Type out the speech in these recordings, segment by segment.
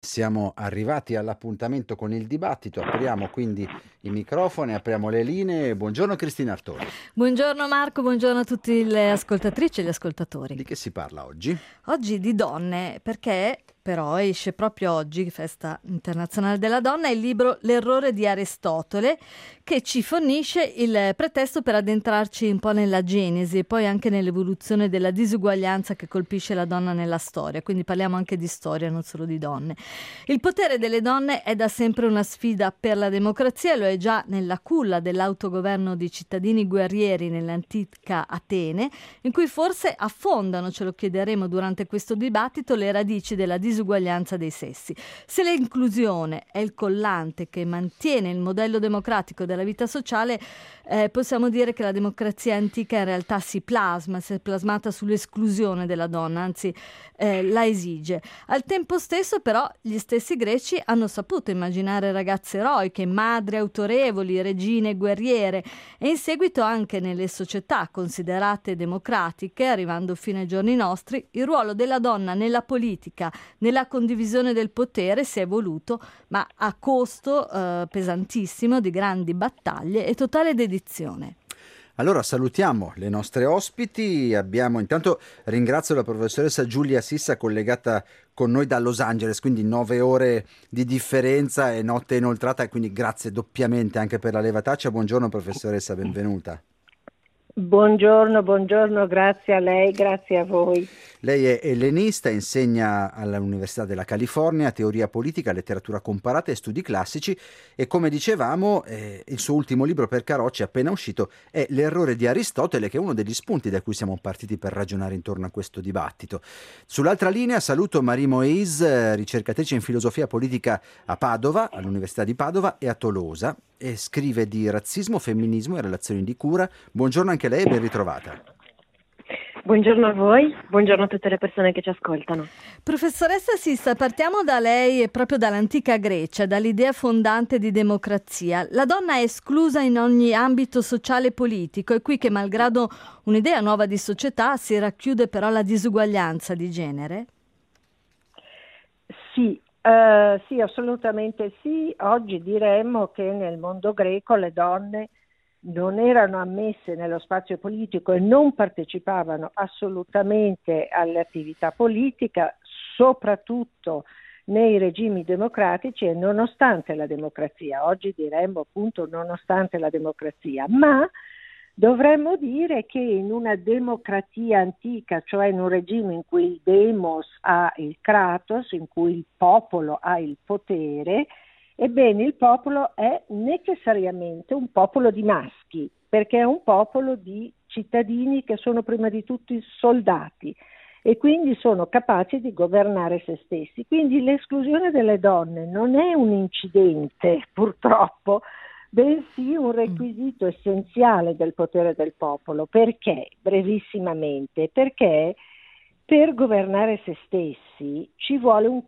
Siamo arrivati all'appuntamento con il dibattito, apriamo quindi i microfoni, apriamo le linee. Buongiorno Cristina Artoni. Buongiorno Marco, buongiorno a tutte le ascoltatrici e gli ascoltatori. Di che si parla oggi? Oggi di donne, perché però esce proprio oggi, Festa Internazionale della Donna, il libro L'errore di Aristotele, che ci fornisce il pretesto per addentrarci un po' nella genesi e poi anche nell'evoluzione della disuguaglianza che colpisce la donna nella storia. Quindi parliamo anche di storia, non solo di donne. Il potere delle donne è da sempre una sfida per la democrazia, lo è già nella culla dell'autogoverno di cittadini guerrieri nell'antica Atene, in cui forse affondano, ce lo chiederemo durante questo dibattito, le radici della disuguaglianza dei sessi. Se l'inclusione è il collante che mantiene il modello democratico della vita sociale, possiamo dire che la democrazia antica in realtà si è plasmata sull'esclusione della donna, anzi la esige. Al tempo stesso però gli stessi greci hanno saputo immaginare ragazze eroiche, madri autorevoli, regine guerriere, e in seguito anche nelle società considerate democratiche, arrivando fino ai giorni nostri, il ruolo della donna nella politica, nella condivisione del potere si è evoluto, ma a costo pesantissimo di grandi battaglie e totale dedizione. Allora salutiamo le nostre ospiti, intanto ringrazio la professoressa Giulia Sissa collegata con noi da Los Angeles, quindi 9 ore di differenza e notte inoltrata, quindi grazie doppiamente anche per la levataccia. Buongiorno professoressa, benvenuta. Buongiorno, grazie a lei, grazie a voi. Lei è ellenista, insegna all'Università della California teoria politica, letteratura comparata e studi classici e come dicevamo il suo ultimo libro per Carocci appena uscito è L'errore di Aristotele, che è uno degli spunti da cui siamo partiti per ragionare intorno a questo dibattito. Sull'altra linea saluto Marie Moïse, ricercatrice in filosofia politica a Padova, all'Università di Padova e a Tolosa, e scrive di razzismo, femminismo e relazioni di cura. Buongiorno anche lei e ben ritrovata. Buongiorno a voi, buongiorno a tutte le persone che ci ascoltano. Professoressa Sissa, partiamo da lei e proprio dall'antica Grecia, dall'idea fondante di democrazia. La donna è esclusa in ogni ambito sociale e politico, è qui che malgrado un'idea nuova di società si racchiude però la disuguaglianza di genere? Sì, assolutamente sì. Oggi diremmo che nel mondo greco le donne non erano ammesse nello spazio politico e non partecipavano assolutamente all'attività politica, soprattutto nei regimi democratici e nonostante la democrazia. Oggi diremmo appunto nonostante la democrazia, ma dovremmo dire che in una democrazia antica, cioè in un regime in cui il demos ha il kratos, in cui il popolo ha il potere, ebbene, il popolo è necessariamente un popolo di maschi, perché è un popolo di cittadini che sono prima di tutto soldati e quindi sono capaci di governare se stessi. Quindi l'esclusione delle donne non è un incidente, purtroppo, bensì un requisito essenziale del potere del popolo. Perché? Brevissimamente, perché per governare se stessi ci vuole un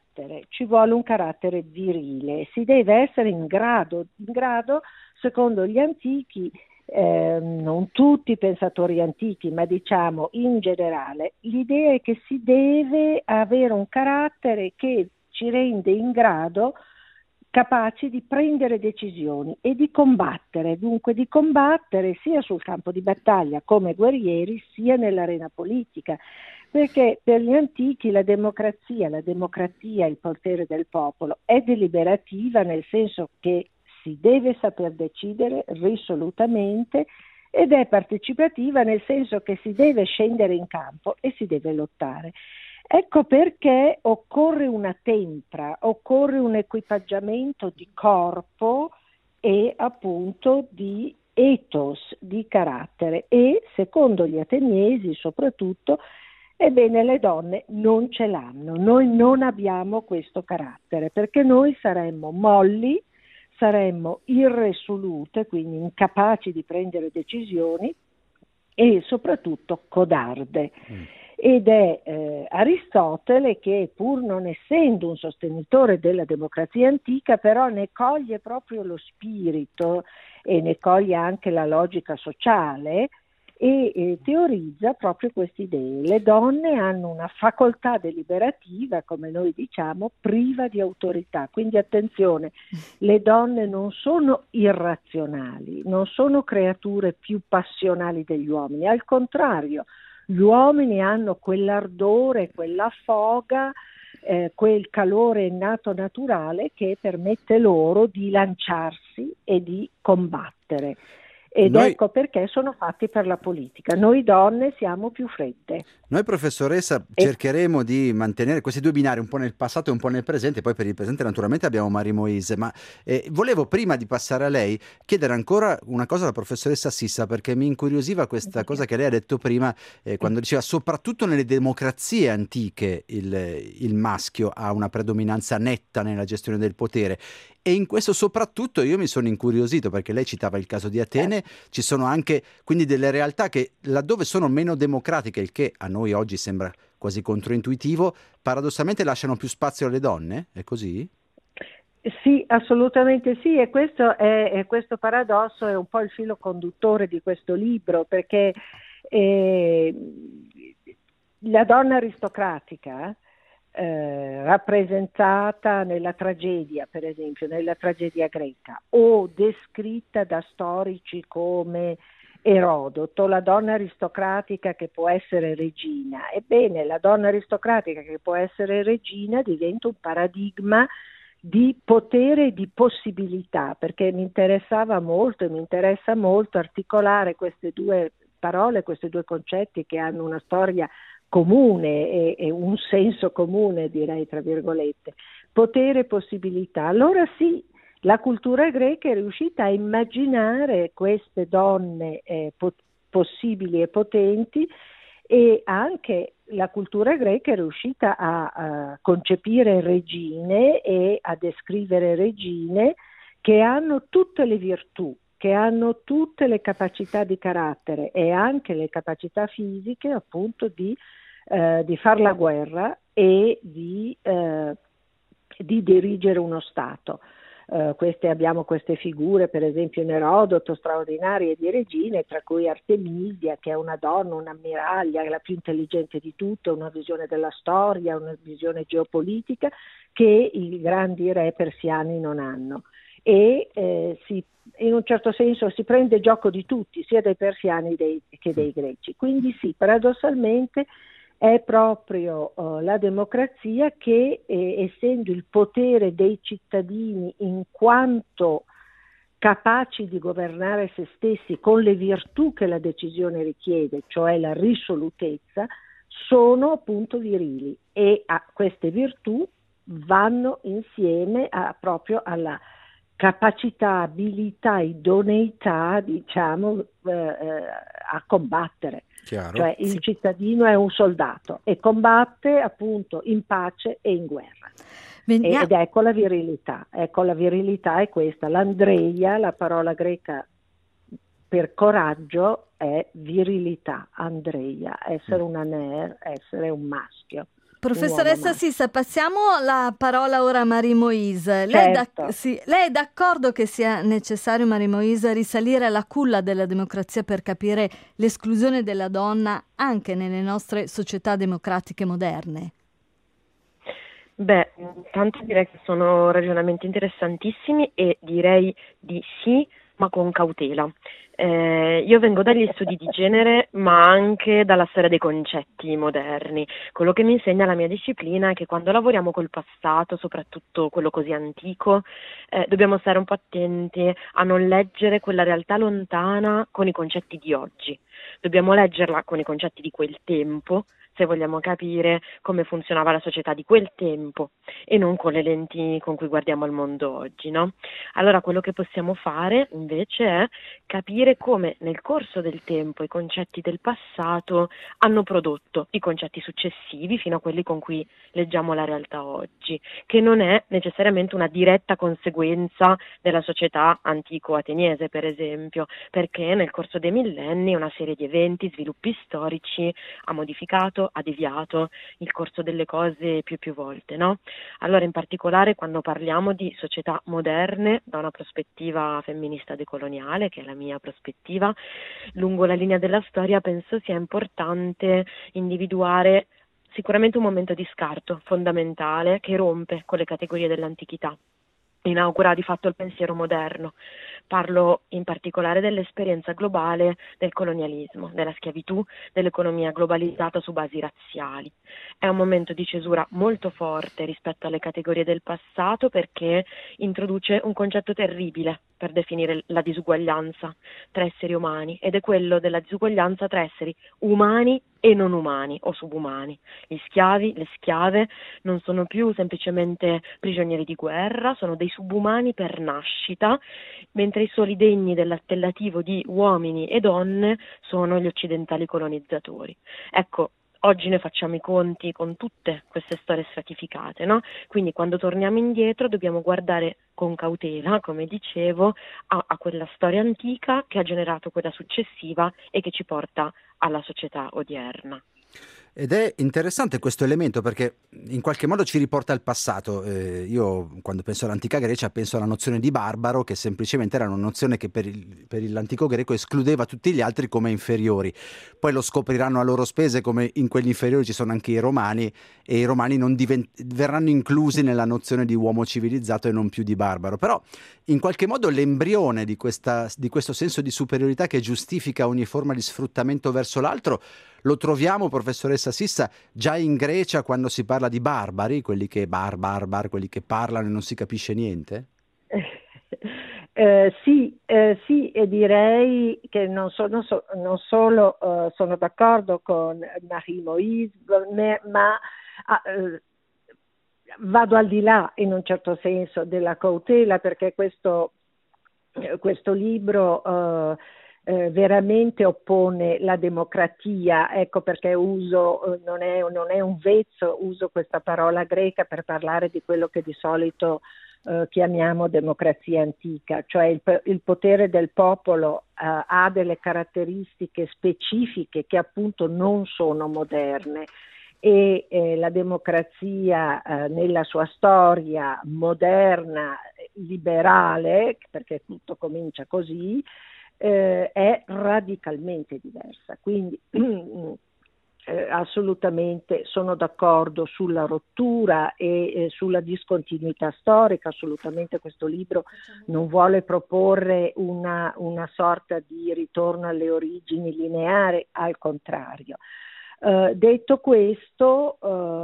carattere virile, si deve essere in grado, secondo gli antichi, non tutti i pensatori antichi, ma diciamo in generale, l'idea è che si deve avere un carattere che ci rende in grado capaci di prendere decisioni e di combattere, dunque di combattere sia sul campo di battaglia come guerrieri, sia nell'arena politica. Perché per gli antichi la democrazia, il potere del popolo, è deliberativa nel senso che si deve saper decidere risolutamente ed è partecipativa nel senso che si deve scendere in campo e si deve lottare. Ecco perché occorre una tempra, occorre un equipaggiamento di corpo e appunto di ethos, di carattere e secondo gli ateniesi soprattutto, ebbene le donne non ce l'hanno, noi non abbiamo questo carattere perché noi saremmo molli, saremmo irresolute, quindi incapaci di prendere decisioni e soprattutto codarde. Ed è Aristotele che, pur non essendo un sostenitore della democrazia antica, però ne coglie proprio lo spirito e ne coglie anche la logica sociale e teorizza proprio queste idee. Le donne hanno una facoltà deliberativa, come noi diciamo, priva di autorità. Quindi attenzione, le donne non sono irrazionali, non sono creature più passionali degli uomini, al contrario, gli uomini hanno quell'ardore, quella foga, quel calore innato naturale che permette loro di lanciarsi e di combattere. Ed ecco perché sono fatti per la politica. Noi donne siamo più fredde. Noi, professoressa, cercheremo di mantenere questi due binari un po' nel passato e un po' nel presente. Poi per il presente naturalmente abbiamo Marie Moise, ma volevo, prima di passare a lei, chiedere ancora una cosa alla professoressa Sissa, perché mi incuriosiva questa cosa che lei ha detto prima, quando diceva soprattutto nelle democrazie antiche il maschio ha una predominanza netta nella gestione del potere. E in questo soprattutto io mi sono incuriosito, perché lei citava il caso di Atene, ci sono anche quindi delle realtà che laddove sono meno democratiche, il che a noi oggi sembra quasi controintuitivo, paradossalmente lasciano più spazio alle donne? È così? Sì, assolutamente sì, e questo paradosso è un po' il filo conduttore di questo libro, perché la donna aristocratica rappresentata nella tragedia, per esempio, nella tragedia greca, o descritta da storici come Erodoto, la donna aristocratica che può essere regina. Ebbene, la donna aristocratica che può essere regina diventa un paradigma di potere e di possibilità, perché mi interessava molto e mi interessa molto articolare queste due parole, questi due concetti che hanno una storia comune e un senso comune, direi, tra virgolette, potere e possibilità. Allora sì, la cultura greca è riuscita a immaginare queste donne possibili e potenti, e anche la cultura greca è riuscita a concepire regine e a descrivere regine che hanno tutte le virtù, che hanno tutte le capacità di carattere e anche le capacità fisiche, appunto, di far la guerra e di dirigere uno Stato. Abbiamo queste figure, per esempio in Erodoto, straordinarie di regine, tra cui Artemisia, che è una donna, un'ammiraglia, la più intelligente di tutte, una visione della storia, una visione geopolitica che i grandi re persiani non hanno. E in un certo senso si prende gioco di tutti, sia dei persiani che dei greci. Quindi sì, paradossalmente è proprio la democrazia che, essendo il potere dei cittadini in quanto capaci di governare se stessi con le virtù che la decisione richiede, cioè la risolutezza, sono appunto virili, e a queste virtù vanno insieme proprio alla capacità, abilità, idoneità, diciamo, a combattere. Chiaro. Cioè il cittadino è un soldato e combatte appunto in pace e in guerra. Ed ecco la virilità. Ecco, la virilità è questa. L'andreia, la parola greca per coraggio, è virilità, andreia, essere un aner, essere un maschio. Professoressa Sissa, passiamo la parola ora a Marie Moise. Certo. Lei è d'accordo che sia necessario, Marie Moise, risalire alla culla della democrazia per capire l'esclusione della donna anche nelle nostre società democratiche moderne? Beh, intanto direi che sono ragionamenti interessantissimi e direi di sì, ma con cautela. Io vengo dagli studi di genere, ma anche dalla storia dei concetti moderni. Quello che mi insegna la mia disciplina è che quando lavoriamo col passato, soprattutto quello così antico, dobbiamo stare un po' attenti a non leggere quella realtà lontana con i concetti di oggi. Dobbiamo leggerla con i concetti di quel tempo, se vogliamo capire come funzionava la società di quel tempo e non con le lenti con cui guardiamo al mondo oggi, no? Allora quello che possiamo fare invece è capire come nel corso del tempo i concetti del passato hanno prodotto i concetti successivi fino a quelli con cui leggiamo la realtà oggi, che non è necessariamente una diretta conseguenza della società antico-ateniese, per esempio, perché nel corso dei millenni una serie di eventi, sviluppi storici ha modificato, quanto ha deviato il corso delle cose più volte, no? Allora, in particolare quando parliamo di società moderne da una prospettiva femminista decoloniale, che è la mia prospettiva, lungo la linea della storia penso sia importante individuare sicuramente un momento di scarto fondamentale che rompe con le categorie dell'antichità, inaugura di fatto il pensiero moderno. Parlo in particolare dell'esperienza globale del colonialismo, della schiavitù, dell'economia globalizzata su basi razziali. È un momento di cesura molto forte rispetto alle categorie del passato, perché introduce un concetto terribile per definire la disuguaglianza tra esseri umani, ed è quello della disuguaglianza tra esseri umani e non umani o subumani. Gli schiavi, le schiave non sono più semplicemente prigionieri di guerra, sono dei subumani per nascita, mentre i soli degni dell'appellativo di uomini e donne sono gli occidentali colonizzatori. Ecco, oggi noi facciamo i conti con tutte queste storie stratificate, no? Quindi quando torniamo indietro dobbiamo guardare con cautela, come dicevo, a quella storia antica che ha generato quella successiva e che ci porta alla società odierna. Ed è interessante questo elemento perché in qualche modo ci riporta al passato. Io quando penso all'antica Grecia penso alla nozione di barbaro, che semplicemente era una nozione che per l'antico greco escludeva tutti gli altri come inferiori. Poi lo scopriranno a loro spese come in quegli inferiori ci sono anche i romani, e i romani non verranno inclusi nella nozione di uomo civilizzato e non più di barbaro. Però in qualche modo l'embrione di questo senso di superiorità che giustifica ogni forma di sfruttamento verso l'altro lo troviamo, professoressa Sissa, già in Grecia quando si parla di barbari, quelli che quelli che parlano e non si capisce niente? Sì, e direi che non solo sono d'accordo con Marie Moïse, ma vado al di là in un certo senso della cautela, perché questo libro veramente oppone la democrazia, ecco perché non è un vezzo, uso questa parola greca per parlare di quello che di solito chiamiamo democrazia antica, cioè il potere del popolo ha delle caratteristiche specifiche che appunto non sono moderne, e la democrazia nella sua storia moderna, liberale, perché tutto comincia così, è radicalmente diversa. Quindi assolutamente sono d'accordo sulla rottura e sulla discontinuità storica. Assolutamente questo libro non vuole proporre una sorta di ritorno alle origini lineare, al contrario. Detto questo,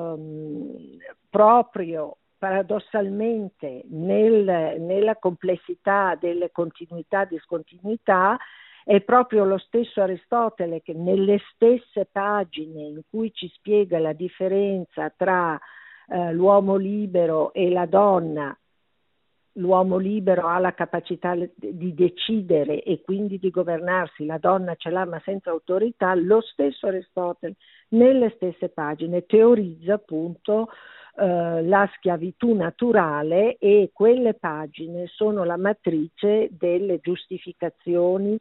proprio paradossalmente nella complessità delle continuità e discontinuità, è proprio lo stesso Aristotele che nelle stesse pagine in cui ci spiega la differenza tra l'uomo libero e la donna, l'uomo libero ha la capacità di decidere e quindi di governarsi, la donna ce l'ha ma senza autorità, lo stesso Aristotele nelle stesse pagine teorizza appunto la schiavitù naturale, e quelle pagine sono la matrice delle giustificazioni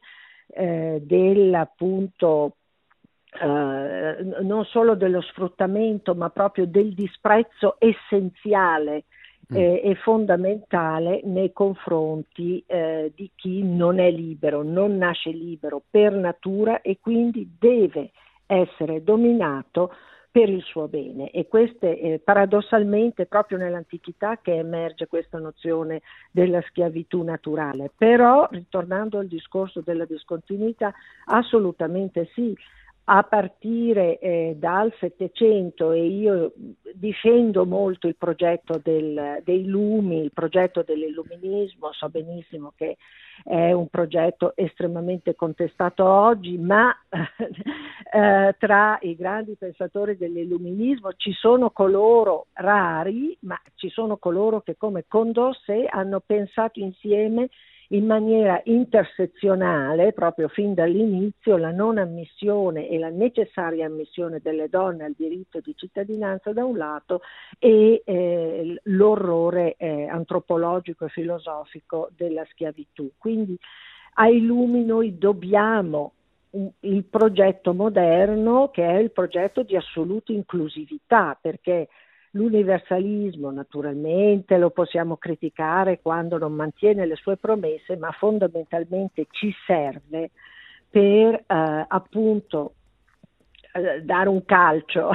appunto non solo dello sfruttamento ma proprio del disprezzo essenziale e fondamentale nei confronti di chi non è libero, non nasce libero per natura e quindi deve essere dominato per il suo bene. E queste paradossalmente proprio nell'antichità che emerge questa nozione della schiavitù naturale. Però, ritornando al discorso della discontinuità, assolutamente sì, a partire dal Settecento, e io difendo molto il progetto dei lumi, il progetto dell'illuminismo, so benissimo che è un progetto estremamente contestato oggi, ma tra i grandi pensatori dell'illuminismo ci sono coloro rari, ma ci sono coloro che come Condorcet hanno pensato insieme in maniera intersezionale, proprio fin dall'inizio, la non ammissione e la necessaria ammissione delle donne al diritto di cittadinanza da un lato e l'orrore antropologico e filosofico della schiavitù. Quindi ai lumi noi dobbiamo il progetto moderno, che è il progetto di assoluta inclusività, perché l'universalismo naturalmente lo possiamo criticare quando non mantiene le sue promesse, ma fondamentalmente ci serve per appunto dare un calcio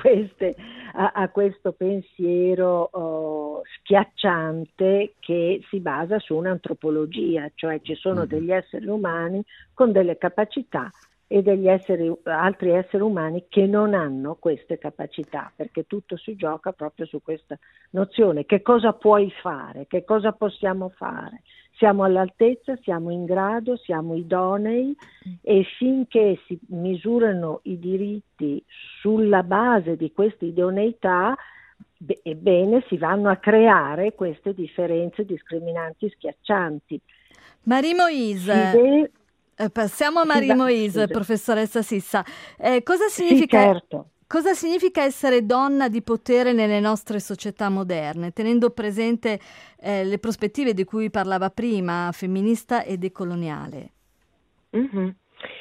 a questo pensiero schiacciante che si basa su un'antropologia, cioè ci sono degli esseri umani con delle capacità e altri esseri umani che non hanno queste capacità, perché tutto si gioca proprio su questa nozione: che cosa puoi fare, che cosa possiamo fare, siamo all'altezza, siamo in grado, siamo idonei, e finché si misurano i diritti sulla base di questa idoneità, ebbene si vanno a creare queste differenze discriminanti schiaccianti. Marie Moïse, passiamo a Marie Moïse, professoressa Sissa. Cosa significa, sì, certo. Cosa significa essere donna di potere nelle nostre società moderne, tenendo presente le prospettive di cui parlava prima, femminista e decoloniale? Mm-hmm.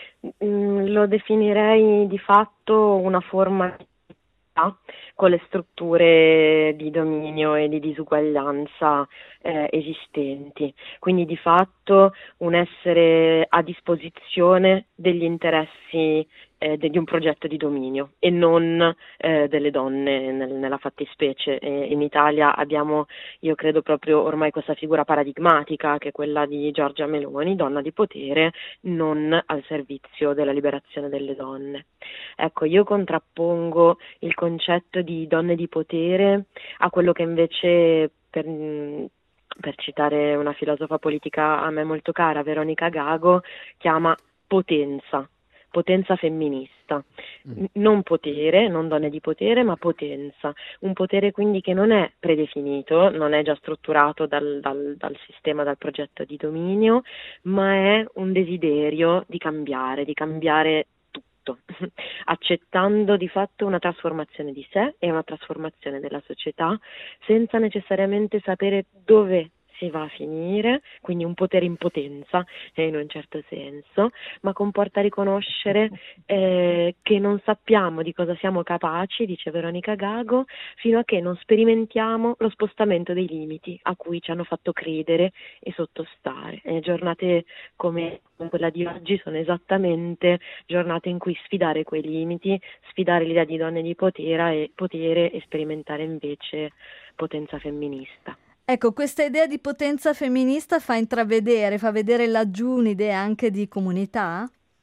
Lo definirei di fatto una forma di con le strutture di dominio e di disuguaglianza esistenti, quindi di fatto un essere a disposizione degli interessi di un progetto di dominio e non delle donne nella fattispecie. In Italia abbiamo, io credo, proprio ormai questa figura paradigmatica che è quella di Giorgia Meloni, donna di potere non al servizio della liberazione delle donne. Ecco, io contrappongo il concetto di donne di potere a quello che invece, per citare una filosofa politica a me molto cara, Veronica Gago, chiama potenza femminista. Non potere, non donne di potere, ma potenza. Un potere quindi che non è predefinito, non è già strutturato dal sistema, dal progetto di dominio, ma è un desiderio di cambiare tutto, accettando di fatto una trasformazione di sé e una trasformazione della società, senza necessariamente sapere dove si va a finire, quindi un potere in potenza in un certo senso, ma comporta riconoscere che non sappiamo di cosa siamo capaci, dice Veronica Gago, fino a che non sperimentiamo lo spostamento dei limiti a cui ci hanno fatto credere e sottostare. Giornate come quella di oggi sono esattamente giornate in cui sfidare quei limiti, sfidare l'idea di donne di potere e sperimentare invece potenza femminista. Ecco, questa idea di potenza femminista fa vedere laggiù un'idea anche di comunità?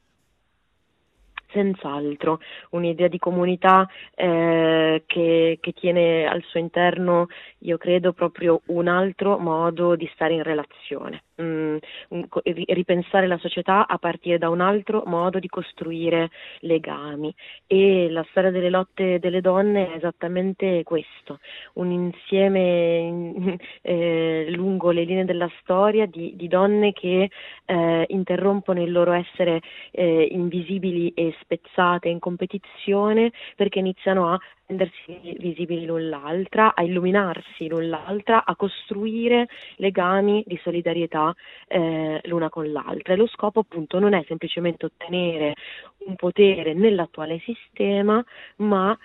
Senz'altro, un'idea di comunità che tiene al suo interno, io credo, proprio un altro modo di stare in relazione. Ripensare la società a partire da un altro modo di costruire legami, e la storia delle lotte delle donne è esattamente questo, un insieme lungo le linee della storia di donne che interrompono il loro essere invisibili e spezzate in competizione, perché iniziano a rendersi visibili l'un l'altra, a illuminarsi l'un l'altra, a costruire legami di solidarietà l'una con l'altra. E lo scopo appunto non è semplicemente ottenere un potere nell'attuale sistema, ma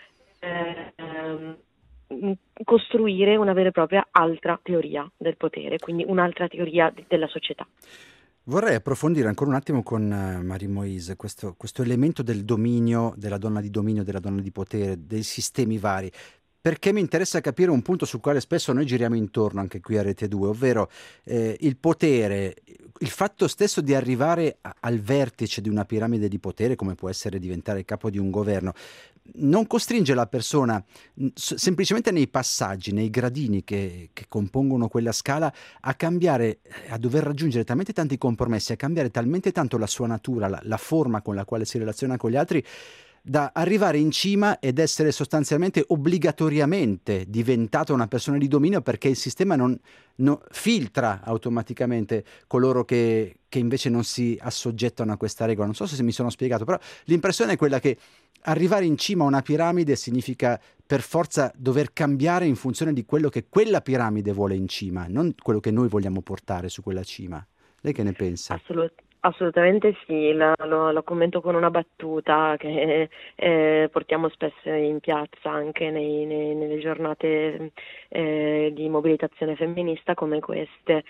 costruire una vera e propria altra teoria del potere, quindi un'altra teoria della società. Vorrei approfondire ancora un attimo con Marie Moïse questo elemento del dominio, della donna di potere, dei sistemi vari, perché mi interessa capire un punto sul quale spesso noi giriamo intorno anche qui a Rete 2, ovvero il potere, il fatto stesso di arrivare al vertice di una piramide di potere, come può essere diventare il capo di un governo, non costringe la persona semplicemente nei passaggi, nei gradini che compongono quella scala, a cambiare, a dover raggiungere talmente tanti compromessi, a cambiare talmente tanto la sua natura, la forma con la quale si relaziona con gli altri, da arrivare in cima ed essere sostanzialmente obbligatoriamente diventata una persona di dominio, perché il sistema non filtra automaticamente coloro che invece non si assoggettano a questa regola. Non so se mi sono spiegato, però l'impressione è quella che arrivare in cima a una piramide significa per forza dover cambiare in funzione di quello che quella piramide vuole in cima, non quello che noi vogliamo portare su quella cima. Lei che ne pensa? Assolutamente sì, lo commento con una battuta che portiamo spesso in piazza anche nelle giornate di mobilitazione femminista come queste.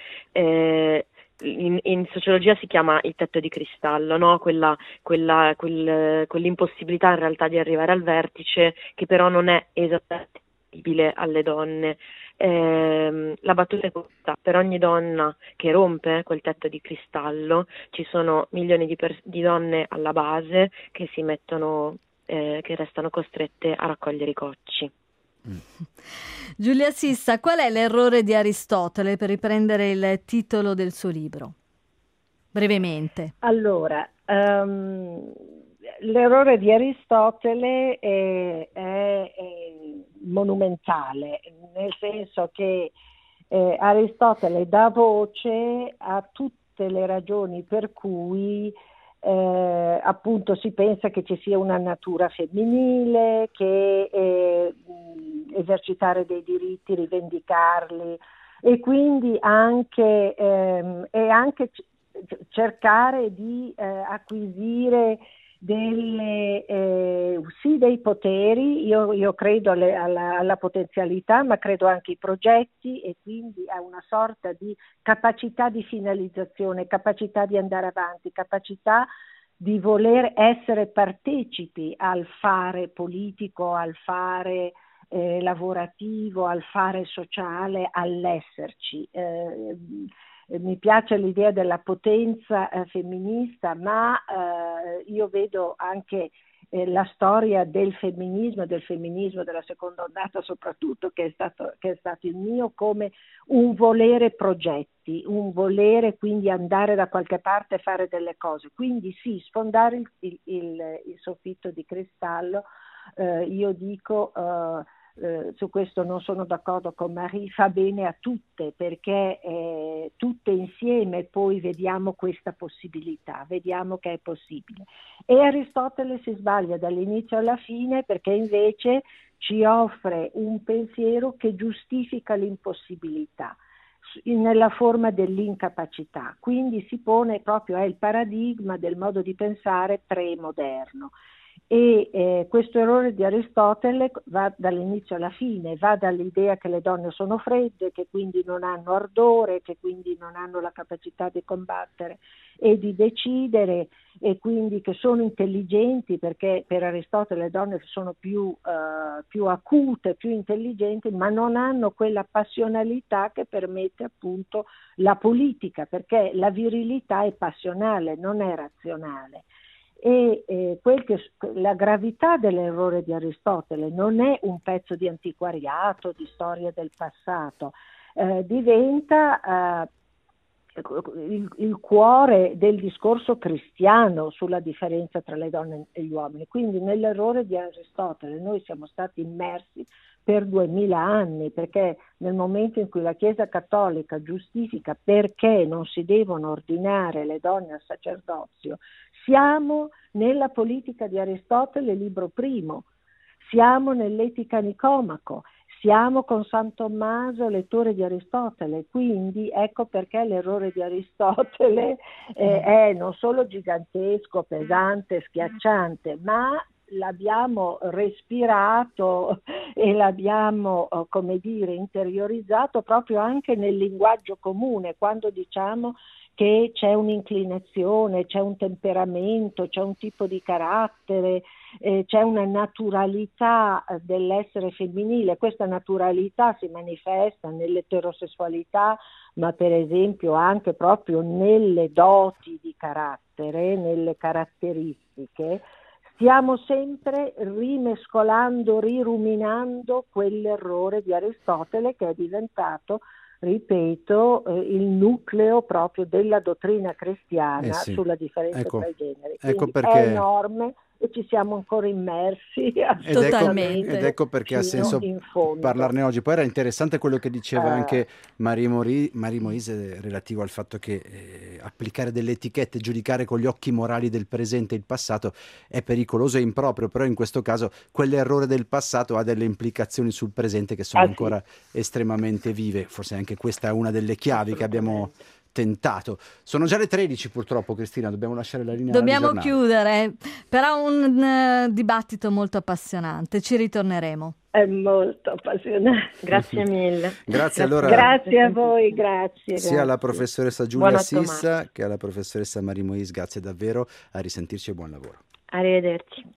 In sociologia si chiama il tetto di cristallo, no? Quell'impossibilità in realtà di arrivare al vertice, che però non è esattamente visibile alle donne. La battuta è questa: per ogni donna che rompe quel tetto di cristallo ci sono milioni di donne alla base che si mettono, che restano costrette a raccogliere i cocci. Giulia Sissa, qual è l'errore di Aristotele, per riprendere il titolo del suo libro? Brevemente. Allora, l'errore di Aristotele è monumentale, nel senso che Aristotele dà voce a tutte le ragioni per cui appunto si pensa che ci sia una natura femminile, che esercitare dei diritti, rivendicarli, e quindi anche cercare di acquisire dei poteri. Io credo alla potenzialità, ma credo anche ai progetti, e quindi a una sorta di capacità di finalizzazione, capacità di andare avanti, capacità di voler essere partecipi al fare politico, al fare lavorativo, al fare sociale, all'esserci. Mi piace l'idea della potenza femminista, ma io vedo anche la storia del femminismo della seconda ondata soprattutto, che è stato il mio, come un volere progetti, un volere quindi andare da qualche parte e fare delle cose. Quindi sì, sfondare il soffitto di cristallo, io dico... su questo non sono d'accordo con Marie, fa bene a tutte, perché tutte insieme poi vediamo questa possibilità, vediamo che è possibile. E Aristotele si sbaglia dall'inizio alla fine, perché invece ci offre un pensiero che giustifica l'impossibilità nella forma dell'incapacità, quindi si pone proprio, è il paradigma del modo di pensare premoderno. E questo errore di Aristotele va dall'inizio alla fine, va dall'idea che le donne sono fredde, che quindi non hanno ardore, che quindi non hanno la capacità di combattere e di decidere, e quindi che sono intelligenti, perché per Aristotele le donne sono più acute, più intelligenti, ma non hanno quella passionalità che permette appunto la politica, perché la virilità è passionale, non è razionale. E la gravità dell'errore di Aristotele non è un pezzo di antiquariato, di storia del passato, diventa il cuore del discorso cristiano sulla differenza tra le donne e gli uomini. Quindi nell'errore di Aristotele noi siamo stati immersi per 2000 anni, perché nel momento in cui la Chiesa Cattolica giustifica perché non si devono ordinare le donne al sacerdozio, siamo nella politica di Aristotele, libro primo, siamo nell'Etica Nicomaco, siamo con San Tommaso, lettore di Aristotele, quindi ecco perché l'errore di Aristotele è non solo gigantesco, pesante, schiacciante, ma l'abbiamo respirato e l'abbiamo, come dire, interiorizzato proprio anche nel linguaggio comune, quando diciamo che c'è un'inclinazione, c'è un temperamento, c'è un tipo di carattere, c'è una naturalità dell'essere femminile. Questa naturalità si manifesta nell'eterosessualità, ma per esempio anche proprio nelle doti di carattere, nelle caratteristiche. Stiamo sempre rimescolando, riruminando quell'errore di Aristotele, che è diventato, ripeto, il nucleo proprio della dottrina cristiana sulla differenza tra i generi. Quindi perché è enorme e ci siamo ancora immersi totalmente. Ed ecco perché ha senso parlarne oggi. Poi era interessante quello che diceva anche Marie Moise relativo al fatto che applicare delle etichette, giudicare con gli occhi morali del presente il passato è pericoloso e improprio, però in questo caso quell'errore del passato ha delle implicazioni sul presente che sono ancora estremamente vive. Forse anche questa è una delle chiavi che abbiamo tentato. Sono già le 13 purtroppo, Cristina, dobbiamo lasciare la linea Dobbiamo di giornale. chiudere, però un dibattito molto appassionante, ci ritorneremo. È molto appassionante. Grazie mille. Grazie allora Grazie a voi, grazie. sia alla grazie. professoressa Giulia Buonasera. Sissa che alla professoressa Marie Mois, grazie davvero, a risentirci e buon lavoro. Arrivederci.